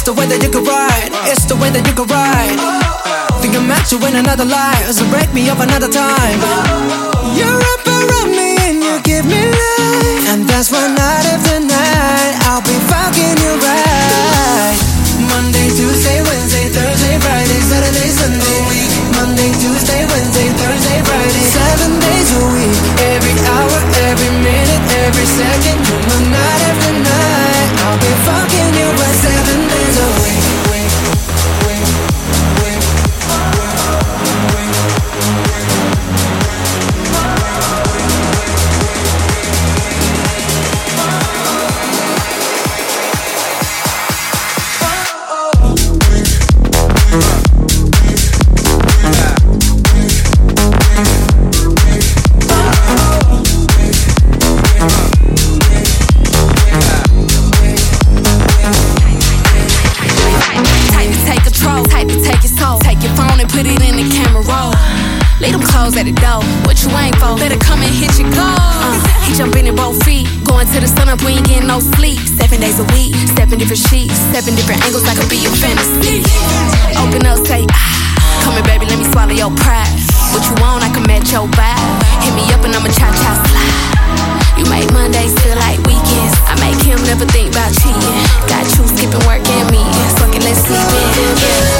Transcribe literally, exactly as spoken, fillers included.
the way that you can ride. It's the way that you can ride. Think I met you in another life, so break me up another time. You wrap around me and you give me life, and that's why night after night I'll be fucking you right. Monday, Tuesday, Wednesday, Thursday, Friday, Saturday, Sunday. Monday, Tuesday, Wednesday, Thursday, Friday, seven days a week. Every hour, every minute, every second. You're my night after night. I'll be fucking you for seven days a week. At the door, what you ain't for? Better come and hit your goal. Uh, he jumping in both feet, going to the sun up, we ain't getting no sleep. Seven days a week, seven different sheets, seven different angles, I could be your fantasy. Open up, say ah, come here baby, let me swallow your pride. What you want, I can match your vibe. Hit me up and I'ma cha-cha slide. You make Mondays feel like weekends. I make him never think about cheating. Got you skipping work and me. Fuck it, let's sleep in. Yeah.